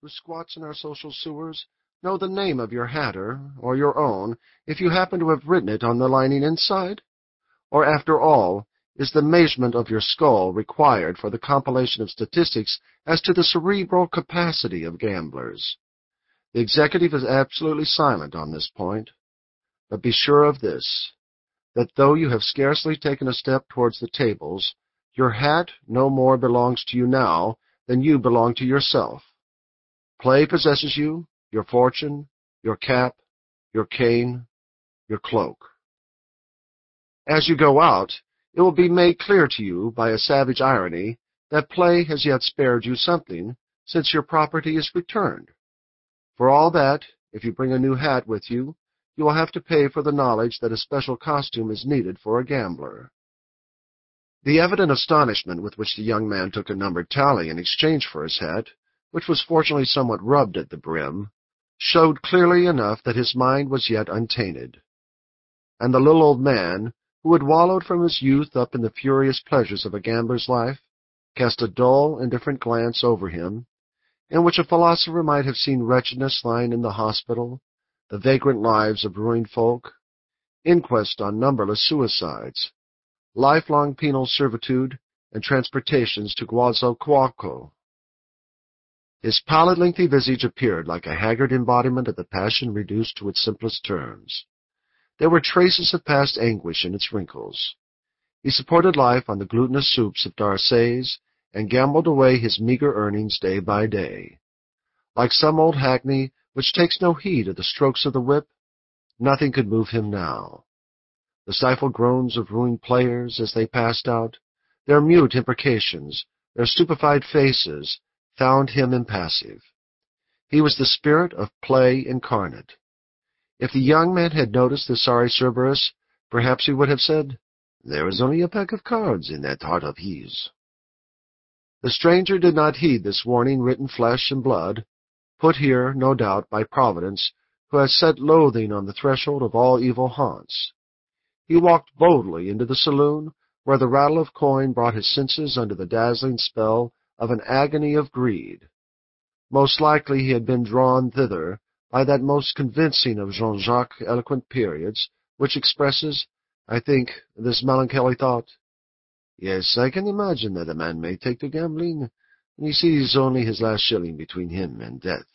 who squats in our social sewers, know the name of your hatter, or your own, if you happen to have written it on the lining inside? Or, after all, is the measurement of your skull required for the compilation of statistics as to the cerebral capacity of gamblers? The executive is absolutely silent on this point. But be sure of this, that though you have scarcely taken a step towards the tables, your hat no more belongs to you now than you belong to yourself. Play possesses you, your fortune, your cap, your cane, your cloak. As you go out, it will be made clear to you by a savage irony that play has yet spared you something, since your property is returned. For all that, if you bring a new hat with you, you will have to pay for the knowledge that a special costume is needed for a gambler. The evident astonishment with which the young man took a numbered tally in exchange for his hat, which was fortunately somewhat rubbed at the brim, showed clearly enough that his mind was yet untainted. And the little old man, who had wallowed from his youth up in the furious pleasures of a gambler's life, cast a dull, indifferent glance over him, in which a philosopher might have seen wretchedness lying in the hospital, the vagrant lives of ruined folk, inquest on numberless suicides, lifelong penal servitude, and transportations to Guazacualco. His pallid, lengthy visage appeared like a haggard embodiment of the passion reduced to its simplest terms. There were traces of past anguish in its wrinkles. He supported life on the glutinous soups of D'Arcy's, and gambled away his meager earnings day by day. Like some old hackney which takes no heed of the strokes of the whip, nothing could move him now. The stifled groans of ruined players as they passed out, their mute imprecations, their stupefied faces, found him impassive. He was the spirit of play incarnate. If the young man had noticed the sorry Cerberus, perhaps he would have said, "There is only a pack of cards in that heart of his." The stranger did not heed this warning written flesh and blood, put here, no doubt, by Providence, who has set loathing on the threshold of all evil haunts. He walked boldly into the saloon, where the rattle of coin brought his senses under the dazzling spell of an agony of greed. Most likely he had been drawn thither by that most convincing of Jean-Jacques' eloquent periods, which expresses, I think, this melancholy thought: "Yes, I can imagine that a man may take to gambling when he sees only his last shilling between him and death."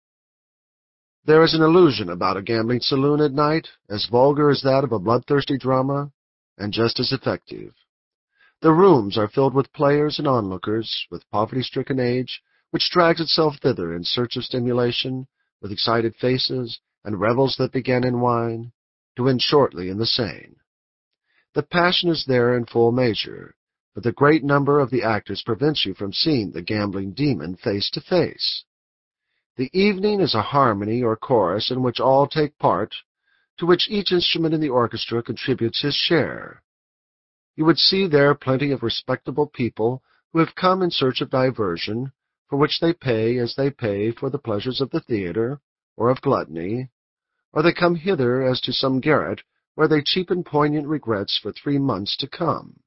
There is an illusion about a gambling saloon at night, as vulgar as that of a bloodthirsty drama, and just as effective. The rooms are filled with players and onlookers, with poverty-stricken age, which drags itself thither in search of stimulation, with excited faces, and revels that begin in wine, to end shortly in the Seine. The passion is there in full measure, but the great number of the actors prevents you from seeing the gambling demon face to face. The evening is a harmony or chorus in which all take part, to which each instrument in the orchestra contributes his share. You would see there plenty of respectable people who have come in search of diversion, for which they pay as they pay for the pleasures of the theatre, or of gluttony, or they come hither as to some garret where they cheapen poignant regrets for 3 months to come.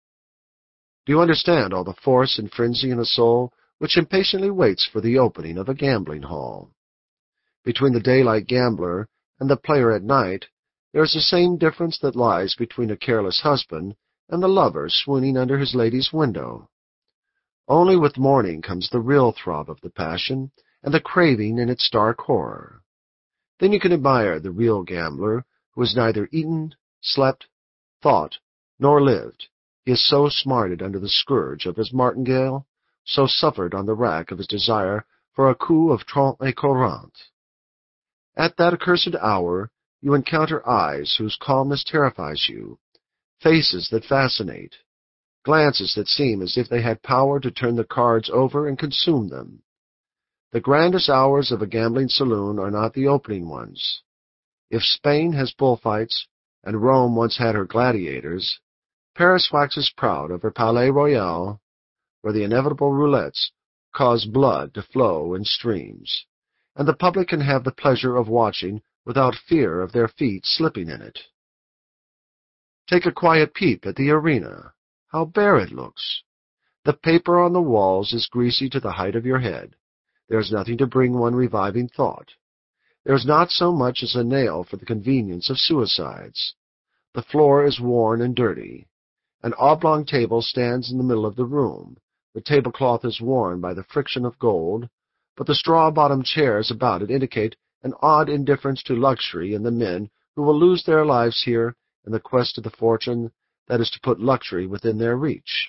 Do you understand all the force and frenzy in a soul which impatiently waits for the opening of a gambling hall? Between the daylight gambler and the player at night, there is the same difference that lies between a careless husband and the lover swooning under his lady's window. Only with morning comes the real throb of the passion, and the craving in its dark horror. Then you can admire the real gambler, who has neither eaten, slept, thought, nor lived. He is so smarted under the scourge of his martingale, so suffered on the rack of his desire for a coup of trente et quarante. At that accursed hour you encounter eyes whose calmness terrifies you, faces that fascinate, glances that seem as if they had power to turn the cards over and consume them. The grandest hours of a gambling saloon are not the opening ones. If Spain has bullfights, and Rome once had her gladiators, Paris waxes proud of her Palais Royal, where the inevitable roulettes cause blood to flow in streams, and the public can have the pleasure of watching without fear of their feet slipping in it. Take a quiet peep at the arena. How bare it looks! The paper on the walls is greasy to the height of your head. There is nothing to bring one reviving thought. There is not so much as a nail for the convenience of suicides. The floor is worn and dirty. An oblong table stands in the middle of the room. The tablecloth is worn by the friction of gold, but the straw-bottomed chairs about it indicate an odd indifference to luxury in the men who will lose their lives here in the quest of the fortune that is to put luxury within their reach.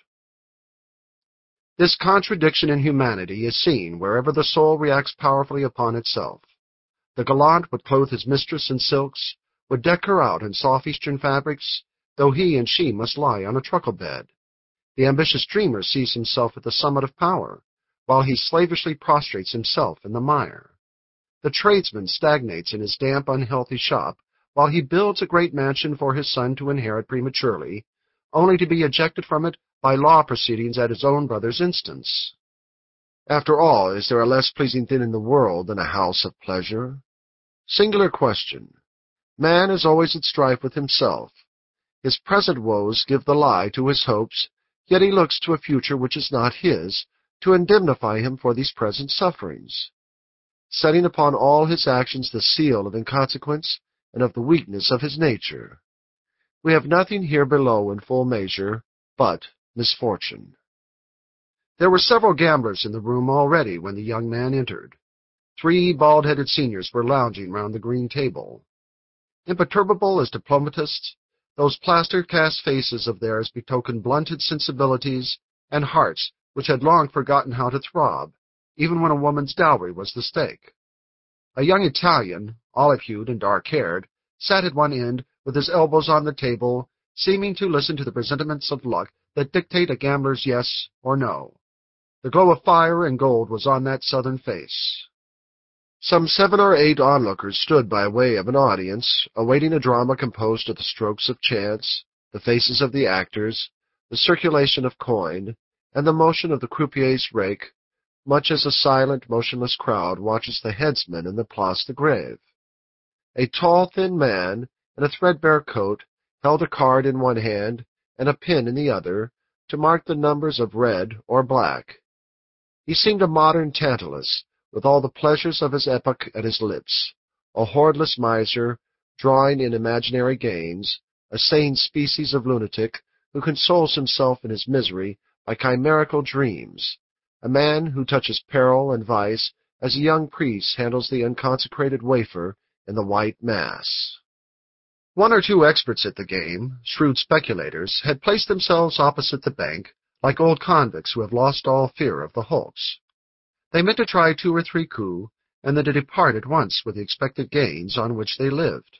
This contradiction in humanity is seen wherever the soul reacts powerfully upon itself. The gallant would clothe his mistress in silks, would deck her out in soft Eastern fabrics, though he and she must lie on a truckle bed. The ambitious dreamer sees himself at the summit of power, while he slavishly prostrates himself in the mire. The tradesman stagnates in his damp, unhealthy shop, while he builds a great mansion for his son to inherit prematurely, only to be ejected from it by law proceedings at his own brother's instance. After all, is there a less pleasing thing in the world than a house of pleasure? Singular question. Man is always at strife with himself. His present woes give the lie to his hopes, yet he looks to a future which is not his, to indemnify him for these present sufferings, setting upon all his actions the seal of inconsequence and of the weakness of his nature. We have nothing here below in full measure but misfortune. There were several gamblers in the room already when the young man entered. 3 bald-headed seniors were lounging round the green table. Imperturbable as diplomatists, those plaster-cast faces of theirs betokened blunted sensibilities and hearts which had long forgotten how to throb, even when a woman's dowry was the stake. A young Italian, olive-hued and dark-haired, sat at one end with his elbows on the table, seeming to listen to the presentiments of luck that dictate a gambler's yes or no. The glow of fire and gold was on that southern face. Some 7 or 8 onlookers stood by way of an audience, awaiting a drama composed of the strokes of chance, the faces of the actors, the circulation of coin, and the motion of the croupier's rake, much as a silent, motionless crowd watches the headsman in the Place de Grève. A tall, thin man, in a threadbare coat, held a card in one hand and a pen in the other, to mark the numbers of red or black. He seemed a modern Tantalus, with all the pleasures of his epoch at his lips, a hoardless miser, drawing in imaginary gains, a sane species of lunatic who consoles himself in his misery by chimerical dreams, a man who touches peril and vice as a young priest handles the unconsecrated wafer in the white mass. 1 or 2 experts at the game, shrewd speculators, had placed themselves opposite the bank, like old convicts who have lost all fear of the hulks. They meant to try 2 or 3 coups, and then to depart at once with the expected gains on which they lived.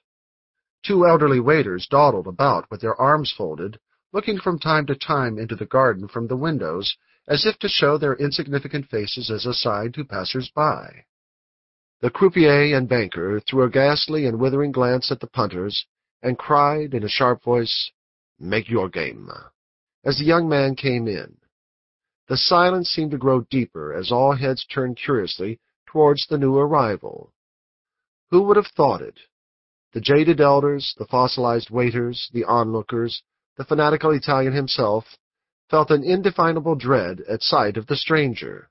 2 elderly waiters dawdled about with their arms folded, looking from time to time into the garden from the windows, as if to show their insignificant faces as a sign to passers-by. The croupier and banker threw a ghastly and withering glance at the punters, and cried in a sharp voice, "Make your game," as the young man came in. The silence seemed to grow deeper as all heads turned curiously towards the new arrival. Who would have thought it? The jaded elders, the fossilized waiters, the onlookers, the fanatical Italian himself, felt an indefinable dread at sight of the stranger.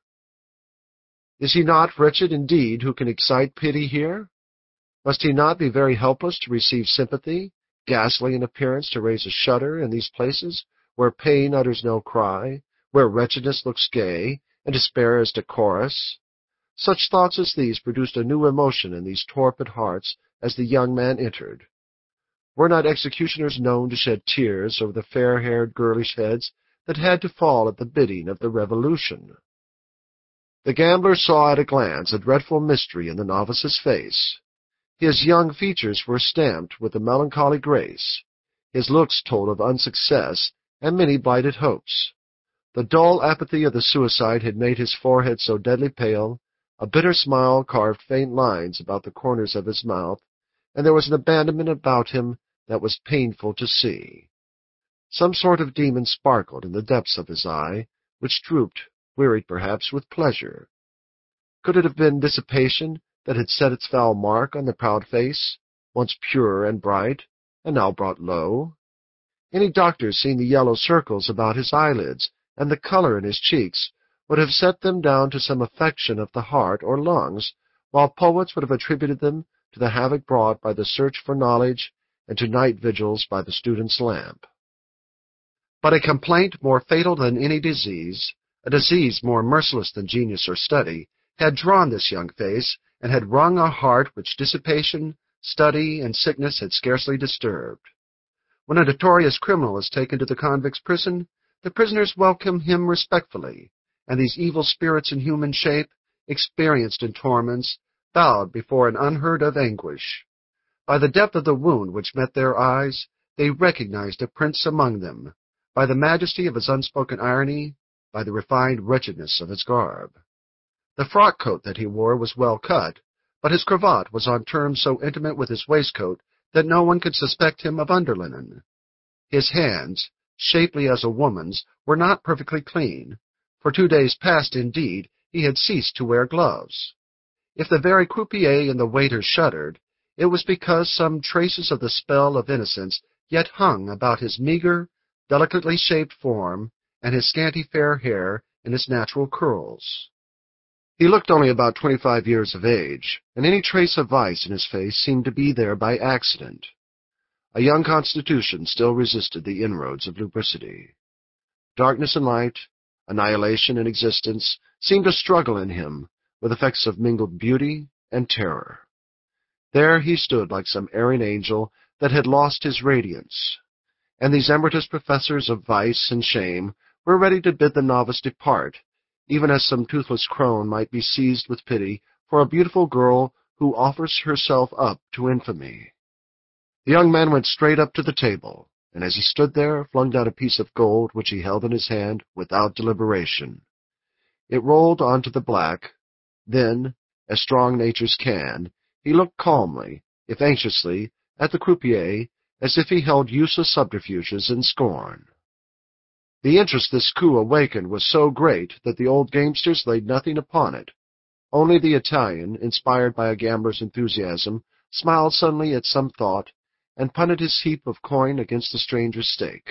Is he not wretched indeed who can excite pity here? Must he not be very helpless to receive sympathy, ghastly in appearance to raise a shudder in these places where pain utters no cry, where wretchedness looks gay, and despair is decorous? Such thoughts as these produced a new emotion in these torpid hearts as the young man entered. Were not executioners known to shed tears over the fair-haired, girlish heads that had to fall at the bidding of the Revolution? The gambler saw at a glance a dreadful mystery in the novice's face. His young features were stamped with a melancholy grace. His looks told of unsuccess and many blighted hopes. The dull apathy of the suicide had made his forehead so deadly pale, a bitter smile carved faint lines about the corners of his mouth, and there was an abandonment about him that was painful to see. Some sort of demon sparkled in the depths of his eye, which drooped, wearied perhaps with pleasure. Could it have been dissipation that had set its foul mark on the proud face, once pure and bright, and now brought low? Any doctor seeing the yellow circles about his eyelids, and the color in his cheeks, would have set them down to some affection of the heart or lungs, while poets would have attributed them to the havoc brought by the search for knowledge and to night vigils by the student's lamp. But a complaint more fatal than any disease, a disease more merciless than genius or study, had drawn this young face, and had wrung a heart which dissipation, study, and sickness had scarcely disturbed. When a notorious criminal is taken to the convict's prison, the prisoners welcome him respectfully, and these evil spirits in human shape, experienced in torments, bowed before an unheard-of anguish. By the depth of the wound which met their eyes, they recognized a prince among them, by the majesty of his unspoken irony, by the refined wretchedness of his garb. The frock-coat that he wore was well cut, but his cravat was on terms so intimate with his waistcoat that no one could suspect him of underlinen. His hands, shapely as a woman's, were not perfectly clean. For 2 days past, indeed, he had ceased to wear gloves. If the very croupier and the waiter shuddered, it was because some traces of the spell of innocence yet hung about his meager, delicately shaped form and his scanty fair hair in its natural curls. He looked only about 25 years of age, and any trace of vice in his face seemed to be there by accident. A young constitution still resisted the inroads of lubricity. Darkness and light, annihilation and existence, seemed to struggle in him with effects of mingled beauty and terror. There he stood like some erring angel that had lost his radiance, and these emeritus professors of vice and shame were ready to bid the novice depart, even as some toothless crone might be seized with pity for a beautiful girl who offers herself up to infamy. The young man went straight up to the table, and as he stood there, flung down a piece of gold which he held in his hand without deliberation. It rolled onto the black. Then, as strong natures can, he looked calmly, if anxiously, at the croupier, as if he held useless subterfuges in scorn. The interest this coup awakened was so great that the old gamesters laid nothing upon it. Only the Italian, inspired by a gambler's enthusiasm, smiled suddenly at some thought, and punted his heap of coin against the stranger's stake.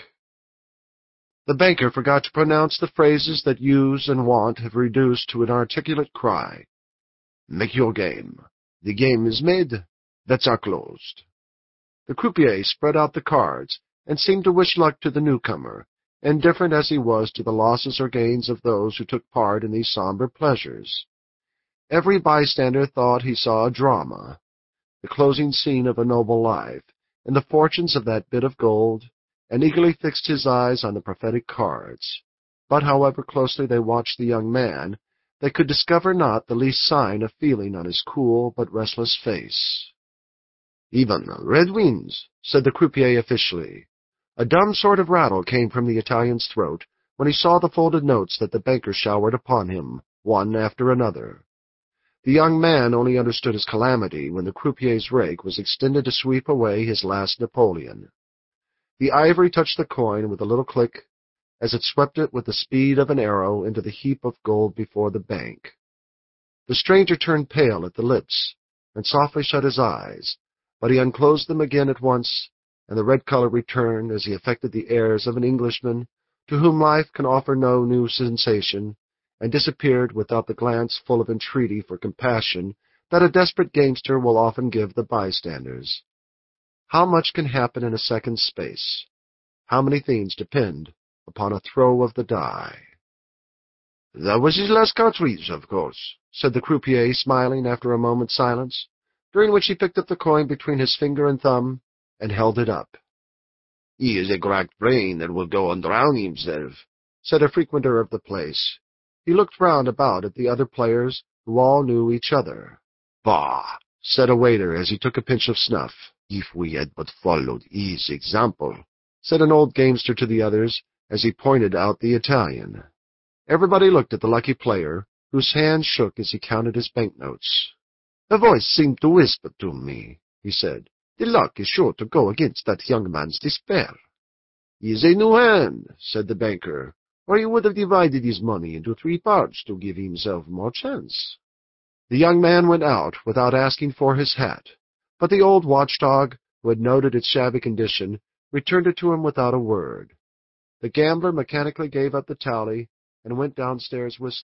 The banker forgot to pronounce the phrases that use and wont have reduced to an articulate cry. "Make your game. The game is made. Bets are closed." The croupier spread out the cards, and seemed to wish luck to the newcomer, indifferent as he was to the losses or gains of those who took part in these somber pleasures. Every bystander thought he saw a drama, the closing scene of a noble life, in the fortunes of that bit of gold, and eagerly fixed his eyes on the prophetic cards. But however closely they watched the young man, they could discover not the least sign of feeling on his cool but restless face. "Even red wins," said the croupier officially. A dumb sort of rattle came from the Italian's throat when he saw the folded notes that the banker showered upon him, one after another. The young man only understood his calamity when the croupier's rake was extended to sweep away his last Napoleon. The ivory touched the coin with a little click, as it swept it with the speed of an arrow into the heap of gold before the bank. The stranger turned pale at the lips, and softly shut his eyes, but he unclosed them again at once, and the red color returned as he affected the airs of an Englishman to whom life can offer no new sensation, and disappeared without the glance full of entreaty for compassion that a desperate gamester will often give the bystanders. How much can happen in a second's space? How many things depend upon a throw of the die? "That was his last cartridge, of course," said the croupier, smiling after a moment's silence, during which he picked up the coin between his finger and thumb and held it up. "He is a cracked brain that will go and drown himself," said a frequenter of the place. He looked round about at the other players, who all knew each other. "Bah!" said a waiter as he took a pinch of snuff. "If we had but followed his example," said an old gamester to the others, as he pointed out the Italian. Everybody looked at the lucky player, whose hand shook as he counted his banknotes. "A voice seemed to whisper to me," he said. "The luck is sure to go against that young man's despair." "He is a new hand," said the banker, "or he would have divided his money into 3 parts to give himself more chance." The young man went out without asking for his hat, but the old watchdog, who had noted its shabby condition, returned it to him without a word. The gambler mechanically gave up the tally and went downstairs whistling.